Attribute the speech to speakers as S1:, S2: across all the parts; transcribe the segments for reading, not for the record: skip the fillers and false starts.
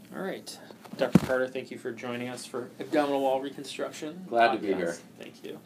S1: All right. Dr. Carter, thank you for joining us for abdominal wall reconstruction.
S2: Glad to be here.
S1: Thank you.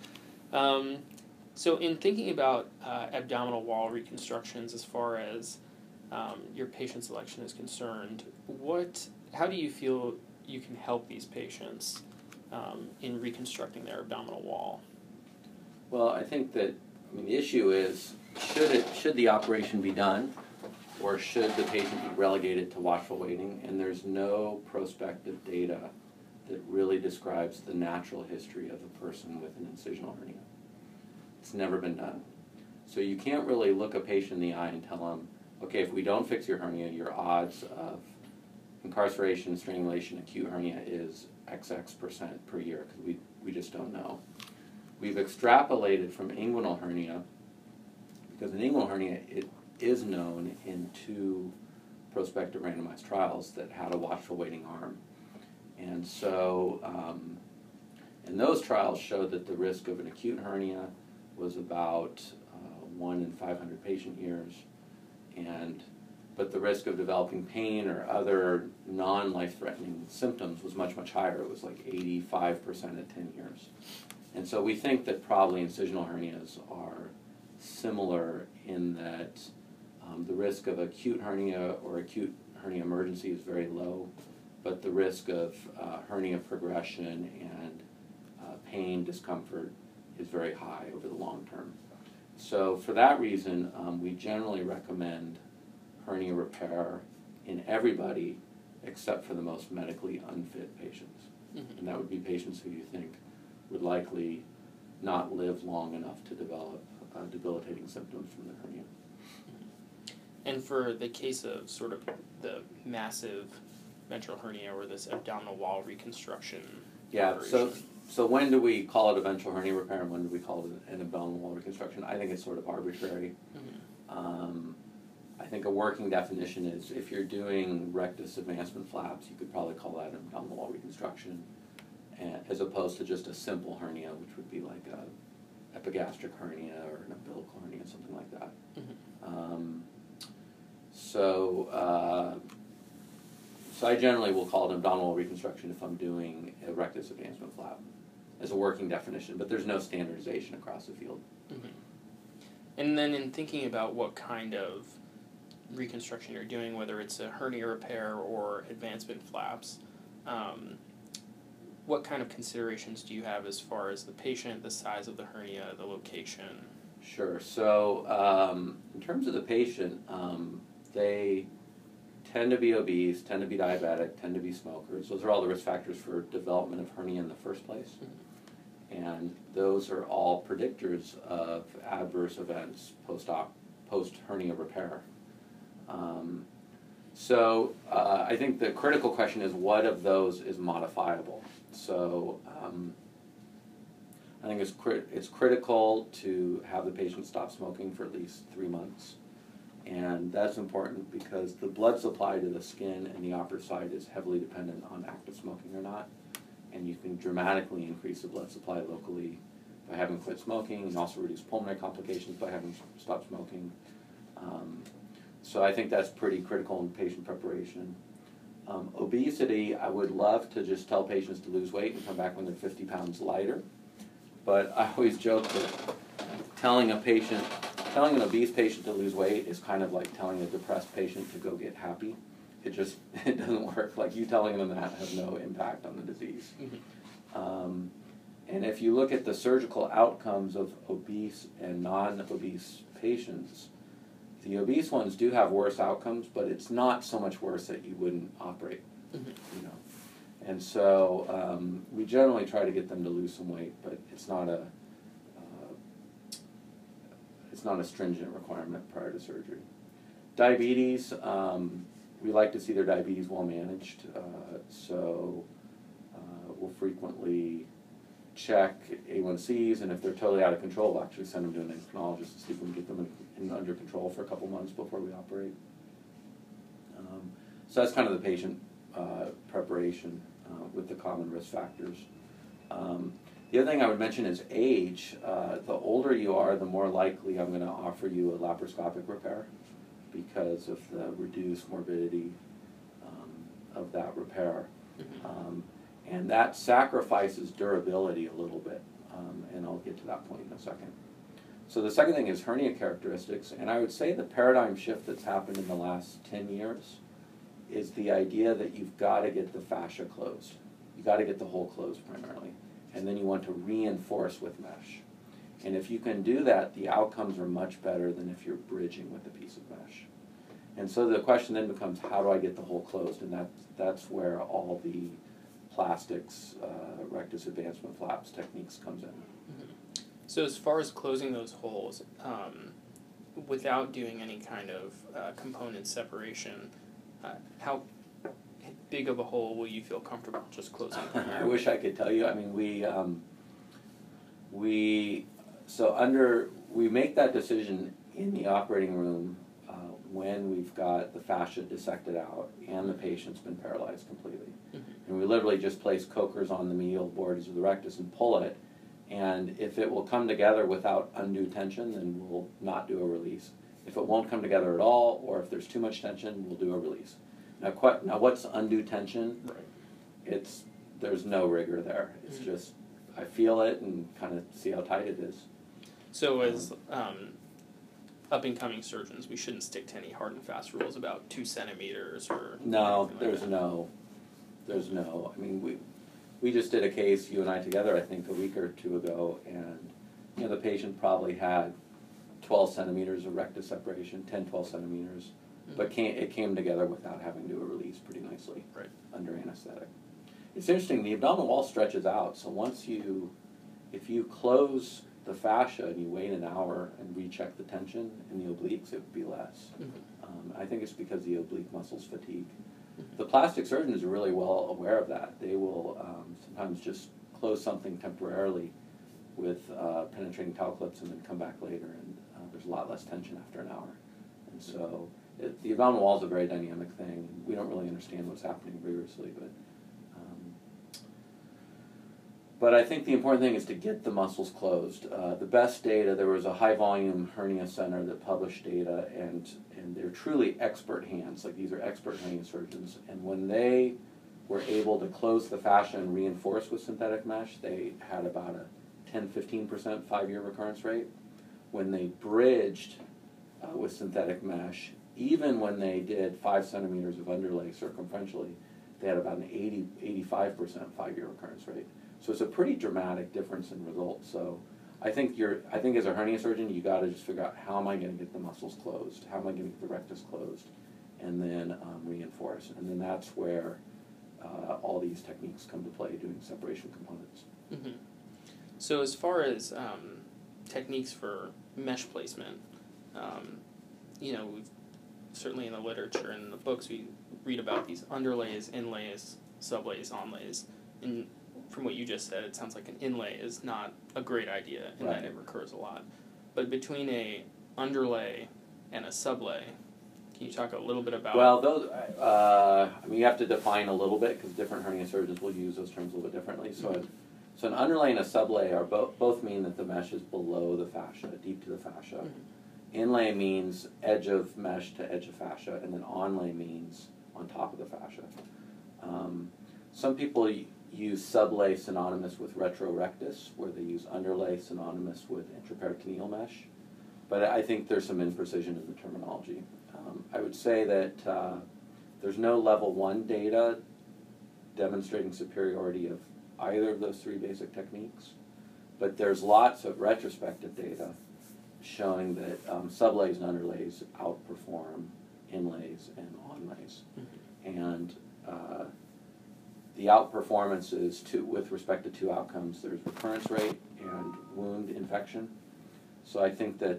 S1: So in thinking about abdominal wall reconstructions as far as your patient selection is concerned, how do you feel you can help these patients in reconstructing their abdominal wall?
S2: Well, I think that the issue is, should the operation be done, or should the patient be relegated to watchful waiting? And there's no prospective data that really describes the natural history of a person with an incisional hernia. It's never been done. So you can't really look a patient in the eye and tell them, okay, if we don't fix your hernia, your odds of incarceration, strangulation, acute hernia is XX% per year, because we just don't know. We've extrapolated from inguinal hernia, because an inguinal hernia, it is known in 2 prospective randomized trials that had a watchful waiting arm. And so, and those trials showed that the risk of an acute hernia was about 1 in 500 patient years, but the risk of developing pain or other non-life-threatening symptoms was much, much higher. It was like 85% at 10 years. And so we think that probably incisional hernias are similar in that the risk of acute hernia or acute hernia emergency is very low, but the risk of hernia progression and pain, discomfort is very high over the long term. So for that reason, we generally recommend hernia repair in everybody except for the most medically unfit patients. Mm-hmm. And that would be patients who you think would likely not live long enough to develop debilitating symptoms from the hernia.
S1: And for the case of sort of the massive ventral hernia or this abdominal wall reconstruction operation.
S2: So when do we call it a ventral hernia repair and when do we call it an abdominal wall reconstruction? I think it's sort of arbitrary. Mm-hmm. I think a working definition is if you're doing rectus advancement flaps, you could probably call that an abdominal wall reconstruction, as opposed to just a simple hernia, which would be like a epigastric hernia or an umbilical hernia, something like that. Mm-hmm. So I generally will call it abdominal wall reconstruction if I'm doing a rectus advancement flap as a working definition, but there's no standardization across the field.
S1: Mm-hmm. And then in thinking about what kind of reconstruction you're doing, whether it's a hernia repair or advancement flaps, what kind of considerations do you have as far as the patient, the size of the hernia, the location?
S2: Sure. So in terms of the patient, they tend to be obese, tend to be diabetic, tend to be smokers. Those are all the risk factors for development of hernia in the first place. Mm-hmm. And those are all predictors of adverse events post-hernia repair. So I think the critical question is, what of those is modifiable? So I think it's critical to have the patient stop smoking for at least 3 months. And that's important because the blood supply to the skin and the operative site is heavily dependent on active smoking or not. And you can dramatically increase the blood supply locally by having quit smoking, and also reduce pulmonary complications by having stopped smoking. So I think that's pretty critical in patient preparation. Obesity, I would love to just tell patients to lose weight and come back when they're 50 pounds lighter. But I always joke that telling an obese patient to lose weight is kind of like telling a depressed patient to go get happy. It doesn't work. Like, you telling them that has no impact on the disease. Mm-hmm. And if you look at the surgical outcomes of obese and non-obese patients, the obese ones do have worse outcomes, but it's not so much worse that you wouldn't operate. Mm-hmm. And so we generally try to get them to lose some weight, but it's not a stringent requirement prior to surgery. Diabetes, we like to see their diabetes well managed, so we'll frequently check A1Cs, and if they're totally out of control, we'll actually send them to an endocrinologist to see if we can get them under control for a couple months before we operate. So that's kind of the patient preparation with the common risk factors. The other thing I would mention is age. The older you are, the more likely I'm going to offer you a laparoscopic repair because of the reduced morbidity of of that repair. And that sacrifices durability a little bit, and I'll get to that point in a second. So the second thing is hernia characteristics, and I would say the paradigm shift that's happened in the last 10 years is the idea that you've got to get the fascia closed. You've got to get the hole closed primarily, and then you want to reinforce with mesh. And if you can do that, the outcomes are much better than if you're bridging with a piece of mesh. And so the question then becomes, how do I get the hole closed? And that's where all the plastics, rectus advancement flaps techniques comes in.
S1: So as far as closing those holes, without doing any kind of component separation, how big of a hole will you feel comfortable just closing?
S2: I wish I could tell you. I mean, we make that decision in the operating room when we've got the fascia dissected out and the patient's been paralyzed completely. And we literally just place cokers on the medial borders of the rectus and pull it. And if it will come together without undue tension, then we'll not do a release. If it won't come together at all, or if there's too much tension, we'll do a release. Now what's undue tension?
S1: Right.
S2: There's no rigor there. It's just, I feel it and kind of see how tight it is.
S1: So as up-and-coming surgeons, we shouldn't stick to any hard and fast rules about 2 centimeters or...
S2: No,
S1: like
S2: there's
S1: that.
S2: There's no. I mean, we just did a case, you and I together, I think, a week or two ago, and the patient probably had 12 centimeters of rectus separation, 10, 12 centimeters, but it came together without having to do a release pretty nicely under anesthetic. It's interesting, the abdominal wall stretches out, so if you close the fascia and you wait an hour and recheck the tension in the obliques, it would be less. I think it's because the oblique muscles fatigue. The plastic surgeons are really well aware of that. They will sometimes just close something temporarily with penetrating towel clips and then come back later, and there's a lot less tension after an hour. And so the abdominal wall is a very dynamic thing. We don't really understand what's happening rigorously, but I think the important thing is to get the muscles closed. The best data, there was a high-volume hernia center that published data, and they're truly expert hands. Like, these are expert hernia surgeons. And when they were able to close the fascia and reinforce with synthetic mesh, they had about a 10-15% 5-year recurrence rate. When they bridged with synthetic mesh, even when they did 5 centimeters of underlay circumferentially, they had about an 85% 5-year recurrence rate. So it's a pretty dramatic difference in results. So I think as a hernia surgeon, you got to just figure out, how am I going to get the muscles closed? How am I going to get the rectus closed? And then reinforce. And then that's where all these techniques come to play, doing separation components.
S1: So as far as techniques for mesh placement, we've certainly in the literature and in the books we read about these underlays, inlays, sublays, onlays, and from what you just said, it sounds like an inlay is not a great idea and that it recurs a lot. But between a underlay and a sublay, can you talk a little bit about...
S2: Well, those, you have to define a little bit, because different hernia surgeons will use those terms a little bit differently. So an underlay and a sublay are both mean that the mesh is below the fascia, deep to the fascia. Inlay means edge of mesh to edge of fascia, and then onlay means on top of the fascia. Some people use sublay synonymous with retrorectus, where they use underlay synonymous with intraperitoneal mesh. But I think there's some imprecision in the terminology. I would say that there's no level 1 data demonstrating superiority of either of those 3 basic techniques, but there's lots of retrospective data showing that sublays and underlays outperform inlays and onlays. And the outperformance is with respect to 2 outcomes. There's recurrence rate and wound infection. So I think that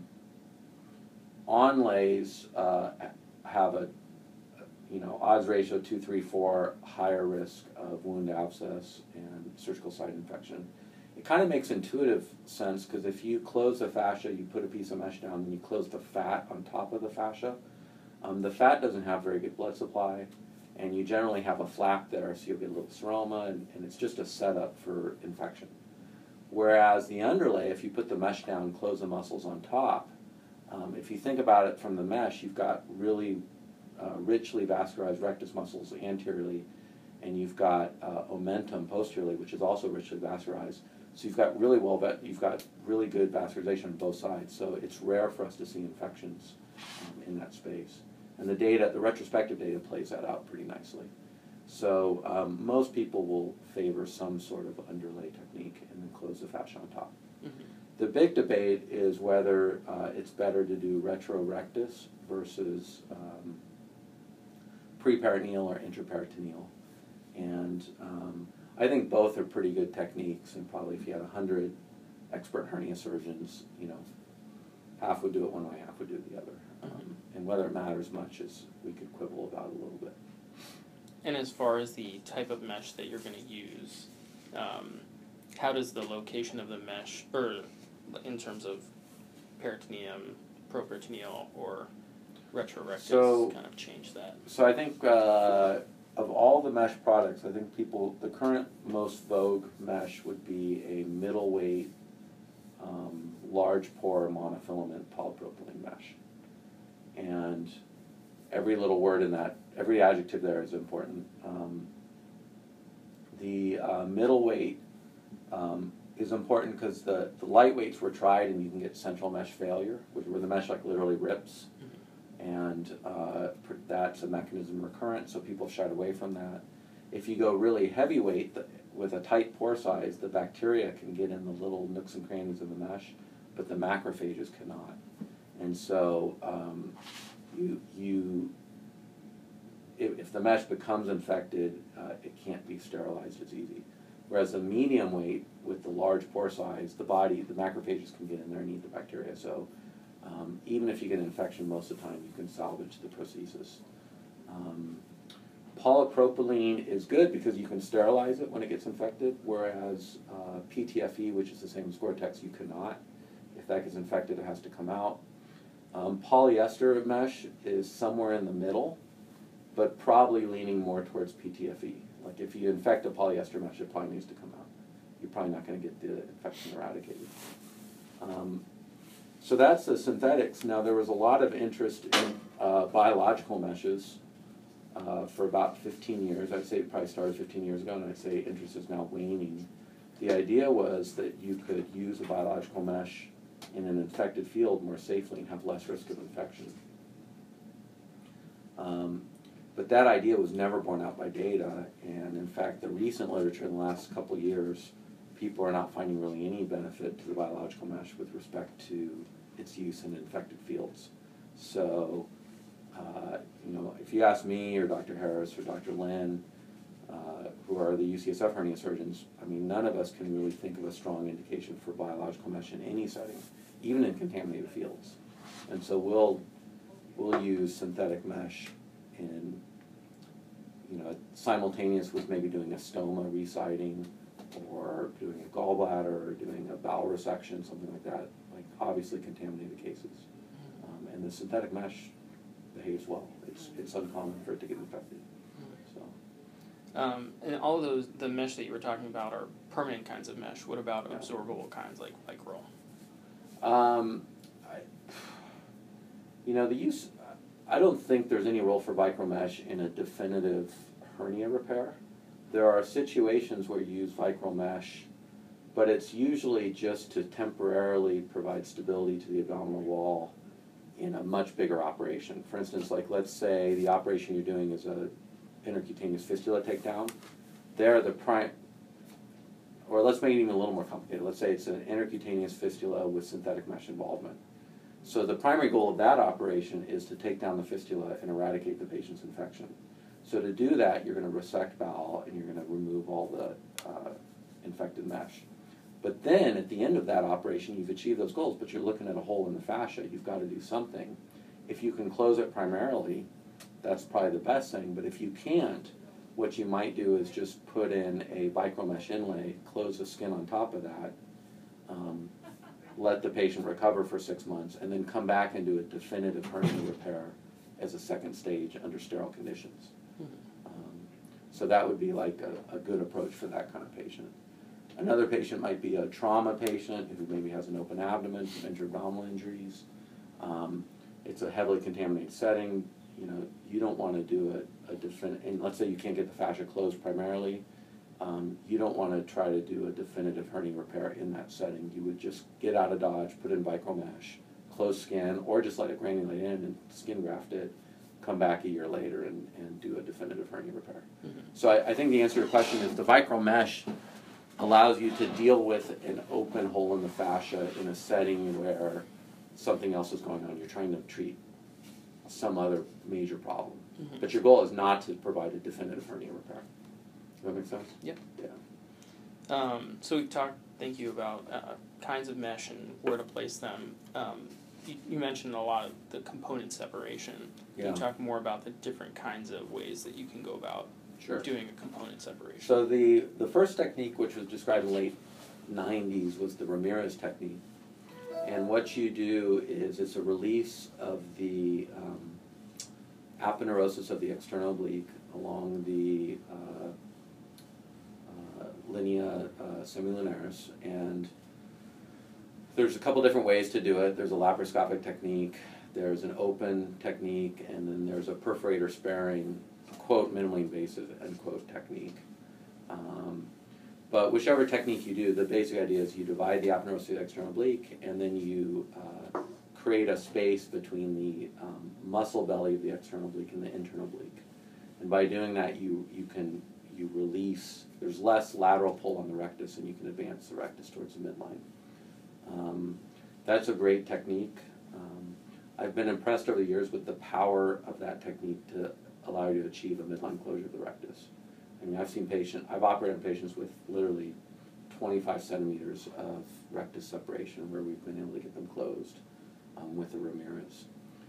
S2: onlays have a odds ratio 2, 3, 4, higher risk of wound abscess and surgical site infection. It kind of makes intuitive sense, because if you close the fascia, you put a piece of mesh down, and you close the fat on top of the fascia. The fat doesn't have very good blood supply, and you generally have a flap there, so you'll get a little seroma, and it's just a setup for infection. Whereas the underlay, if you put the mesh down and close the muscles on top, if you think about it from the mesh, you've got really richly vascularized rectus muscles anteriorly, and you've got omentum posteriorly, which is also richly vascularized. So you've got you've got really good vascularization on both sides. So it's rare for us to see infections in that space. And the retrospective data plays that out pretty nicely. So most people will favor some sort of underlay technique and then close the fascia on top. Mm-hmm. The big debate is whether it's better to do retrorectus versus preperitoneal or intraperitoneal. And I think both are pretty good techniques, and probably if you had 100 expert hernia surgeons, half would do it one way, half would do it the other. And whether it matters much is we could quibble about a little bit.
S1: And as far as the type of mesh that you're going to use, how does the location of the mesh, or in terms of peritoneum, properitoneal, or retrorectus, kind of change that?
S2: So I think of all the mesh products, I think the current most vogue mesh would be a middleweight, large pore monofilament polypropylene mesh. And every little word in that, every adjective there is important. The middleweight is important because the lightweights were tried and you can get central mesh failure, where the mesh literally rips. And that's a mechanism recurrent, so people shied away from that. If you go really heavyweight with a tight pore size, the bacteria can get in the little nooks and crannies of the mesh, but the macrophages cannot. And so if the mesh becomes infected, it can't be sterilized as easy. Whereas the medium weight with the large pore size, the macrophages can get in there and eat the bacteria. So even if you get an infection, most of the time you can salvage the prosthesis. Polypropylene is good because you can sterilize it when it gets infected, whereas PTFE, which is the same as Gore-Tex, you cannot. If that gets infected, it has to come out. Polyester mesh is somewhere in the middle, but probably leaning more towards PTFE. Like if you infect a polyester mesh, it probably needs to come out. You're probably not going to get the infection eradicated. So that's the synthetics. Now there was a lot of interest in biological meshes for about 15 years. I'd say it probably started 15 years ago, and I'd say interest is now waning. The idea was that you could use a biological mesh in an infected field more safely and have less risk of infection. But that idea was never borne out by data, and in fact the recent literature in the last couple of years, people are not finding really any benefit to the biological mesh with respect to its use in infected fields. So, if you ask me or Dr. Harris or Dr. Lin, who are the UCSF hernia surgeons, none of us can really think of a strong indication for biological mesh in any setting, even in contaminated fields. And so we'll use synthetic mesh in, simultaneous with maybe doing a stoma residing or doing a gallbladder or doing a bowel resection, something like that, like obviously contaminated cases. And the synthetic mesh behaves well. It's uncommon for it to get infected. So.
S1: And all of those, the mesh that you were talking about are permanent kinds of mesh. What about absorbable kinds like Vicryl?
S2: I don't think there's any role for Vicryl mesh in a definitive hernia repair. There are situations where you use Vicryl mesh, but it's usually just to temporarily provide stability to the abdominal wall in a much bigger operation. For instance, let's say the operation you're doing is a intercutaneous fistula takedown. Or let's make it even a little more complicated. Let's say it's an intercutaneous fistula with synthetic mesh involvement. So the primary goal of that operation is to take down the fistula and eradicate the patient's infection. So to do that, you're going to resect bowel and you're going to remove all the infected mesh. But then at the end of that operation, you've achieved those goals, but you're looking at a hole in the fascia. You've got to do something. If you can close it primarily, that's probably the best thing. But if you can't, what you might do is just put in a Vicryl mesh inlay, close the skin on top of that, let the patient recover for 6 months, and then come back and do a definitive hernia repair as a second stage under sterile conditions. So that would be like a good approach for that kind of patient. Another patient might be a trauma patient who maybe has an open abdomen, some intra-abdominal injuries. It's a heavily contaminated setting. you don't want to do and let's say you can't get the fascia closed primarily, you don't want to try to do a definitive hernia repair in that setting. You would just get out of Dodge, put in Vicryl mesh, close skin, or just let it granulate in and skin graft it, come back a year later and do a definitive hernia repair. Mm-hmm. So I think the answer to your question is the Vicryl mesh allows you to deal with an open hole in the fascia in a setting where something else is going on. You're trying to treat some other major problem. Mm-hmm. But your goal is not to provide a definitive hernia repair. Does that make sense?
S1: Yep.
S2: Yeah.
S1: So we've talked, thank you, about kinds of mesh and where to place them. You mentioned a lot of the component separation. Can you talk more about the different kinds of ways that you can go about doing a component separation?
S2: So the first technique, which was described in the late 90s, was the Ramirez technique. And what you do is it's a release of the aponeurosis of the external oblique along the linea semilunaris, and there's a couple different ways to do it. There's a laparoscopic technique, there's an open technique, and then there's a perforator sparing, quote, minimally invasive, end quote, technique. But whichever technique you do, the basic idea is you divide the aponeurosis of the external oblique, and then you create a space between the muscle belly of the external oblique and the internal oblique. And by doing that, you release, there's less lateral pull on the rectus, and you can advance the rectus towards the midline. That's a great technique. I've been impressed over the years with the power of that technique to allow you to achieve a midline closure of the rectus. I mean, I've operated on patients with literally 25 centimeters of rectus separation where we've been able to get them closed with the Ramirez.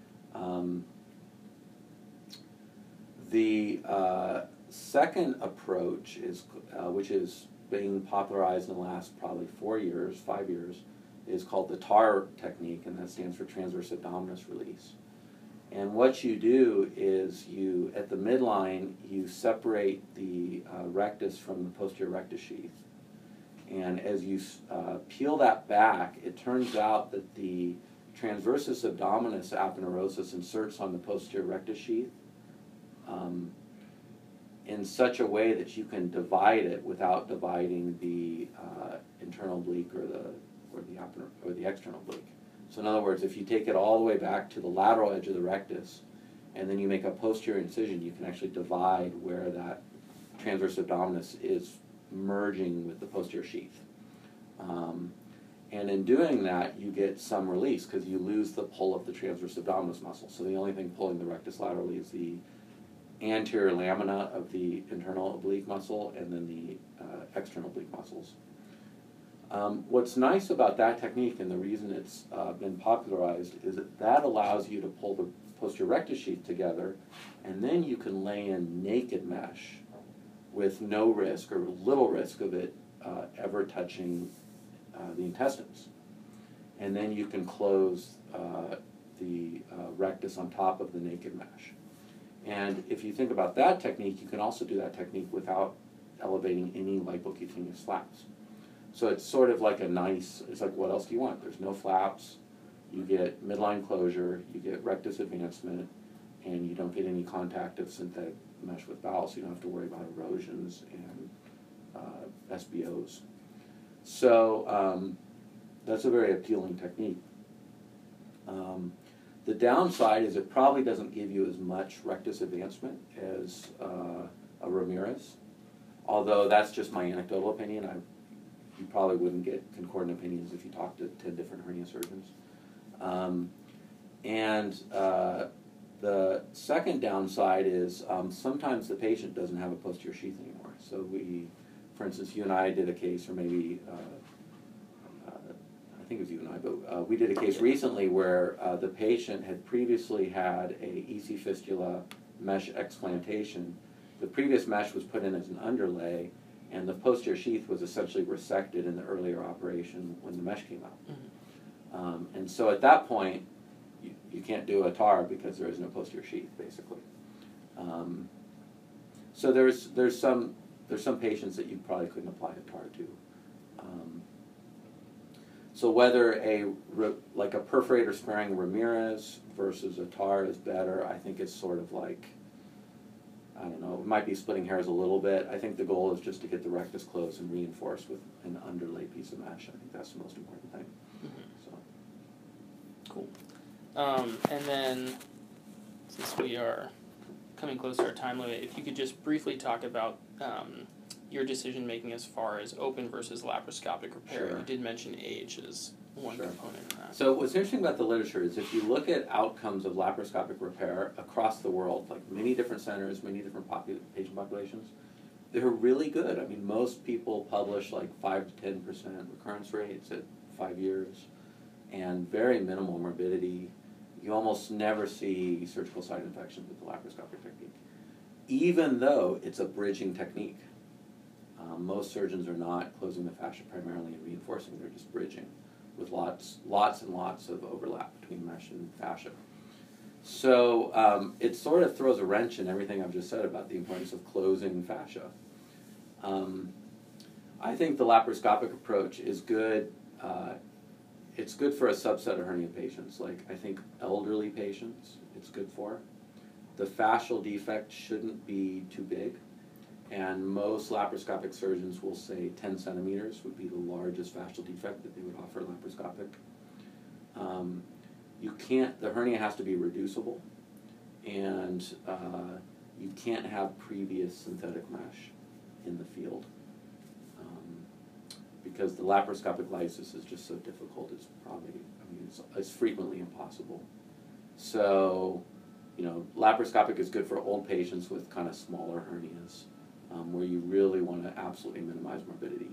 S2: The second approach, which is being popularized in the last probably 5 years, is called the TAR technique, and that stands for transverse abdominis release. And what you do is at the midline, you separate the rectus from the posterior rectus sheath. And as you peel that back, it turns out that the transversus abdominis aponeurosis inserts on the posterior rectus sheath in such a way that you can divide it without dividing the internal oblique or the external oblique. So in other words, if you take it all the way back to the lateral edge of the rectus, and then you make a posterior incision, you can actually divide where that transverse abdominis is merging with the posterior sheath. And in doing that, you get some release because you lose the pull of the transverse abdominis muscle. So the only thing pulling the rectus laterally is the anterior lamina of the internal oblique muscle and then the external oblique muscles. What's nice about that technique, and the reason it's been popularized, is that allows you to pull the posterior rectus sheath together, and then you can lay in naked mesh with no risk or little risk of it ever touching the intestines. And then you can close the rectus on top of the naked mesh. And if you think about that technique, you can also do that technique without elevating any lipocutaneous flaps. So it's sort of like it's like, what else do you want? There's no flaps, you get midline closure, you get rectus advancement, and you don't get any contact of synthetic mesh with bowels, so you don't have to worry about erosions and SBOs. So that's a very appealing technique. The downside is it probably doesn't give you as much rectus advancement as a Ramirez, although that's just my anecdotal opinion. You probably wouldn't get concordant opinions if you talked to 10 different hernia surgeons. The second downside is sometimes the patient doesn't have a posterior sheath anymore. So for instance, you and I did a case, or maybe, I think it was you and I, but we did a case recently where the patient had previously had a EC fistula mesh explantation. The previous mesh was put in as an underlay, and the posterior sheath was essentially resected in the earlier operation when the mesh came out. Mm-hmm. And so at that point, you can't do a TAR because there is no posterior sheath, basically. So there's some patients that you probably couldn't apply a TAR to. So whether like a perforator sparing Ramirez versus a TAR is better, I think it's sort of like, I don't know, it might be splitting hairs a little bit. I think the goal is just to get the rectus closed and reinforced with an underlay piece of mesh. I think that's the most important thing. So.
S1: Cool. And then, since we are coming close to our time limit, if you could just briefly talk about your decision making as far as open versus laparoscopic repair.
S2: Sure.
S1: You did mention age as one
S2: Sure.
S1: component in that.
S2: So what's interesting about the literature is if you look at outcomes of laparoscopic repair across the world, like many different centers, many different patient populations, they're really good. I mean, most people publish like 5 to 10% recurrence rates at 5 years and very minimal morbidity. You almost never see surgical site infections with the laparoscopic technique, even though it's a bridging technique. Most surgeons are not closing the fascia primarily and reinforcing, they're just bridging with lots and lots of overlap between mesh and fascia. So it sort of throws a wrench in everything I've just said about the importance of closing fascia. I think the laparoscopic approach is good. It's good for a subset of hernia patients, like I think elderly patients it's good for. The fascial defect shouldn't be too big, and most laparoscopic surgeons will say 10 centimeters would be the largest fascial defect that they would offer laparoscopic. The hernia has to be reducible, and you can't have previous synthetic mesh in the field. Because the laparoscopic lysis is just so difficult, it's probably, it's frequently impossible. So, laparoscopic is good for old patients with kind of smaller hernias, where you really want to absolutely minimize morbidity.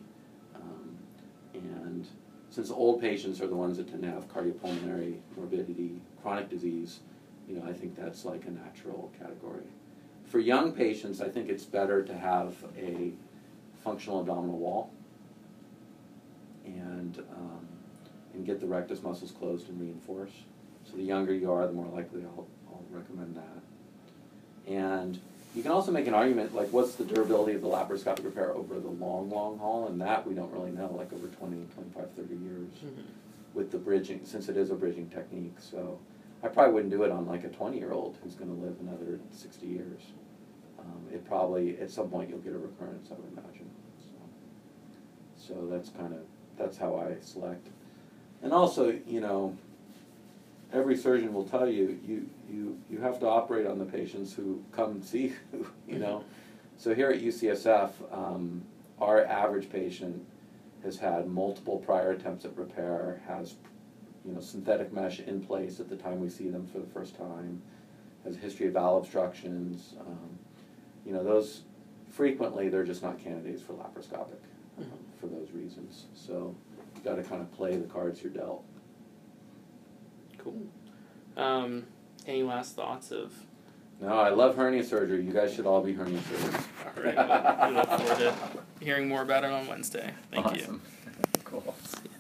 S2: And since old patients are the ones that tend to have cardiopulmonary morbidity, chronic disease, I think that's like a natural category. For young patients, I think it's better to have a functional abdominal wall and get the rectus muscles closed and reinforced. So the younger you are, the more likely I'll recommend that. And you can also make an argument, like what's the durability of the laparoscopic repair over the long haul, and that we don't really know, like over 20, 25, 30 years with the bridging, since it is a bridging technique. So I probably wouldn't do it on like a 20-year-old who's going to live another 60 years. It probably, at some point, you'll get a recurrence, I would imagine. So that's how I select. And also, every surgeon will tell you, you have to operate on the patients who come see you, So here at UCSF, our average patient has had multiple prior attempts at repair, has synthetic mesh in place at the time we see them for the first time, has a history of bowel obstructions. Those frequently they're just not candidates for laparoscopic for those reasons. So you got to kind of play the cards you're dealt.
S1: Cool. Any last thoughts of?
S2: No, I love hernia surgery. You guys should all be hernia surgeons.
S1: All right. We look forward to hearing more about it on Wednesday. Thank you.
S2: Awesome. Cool.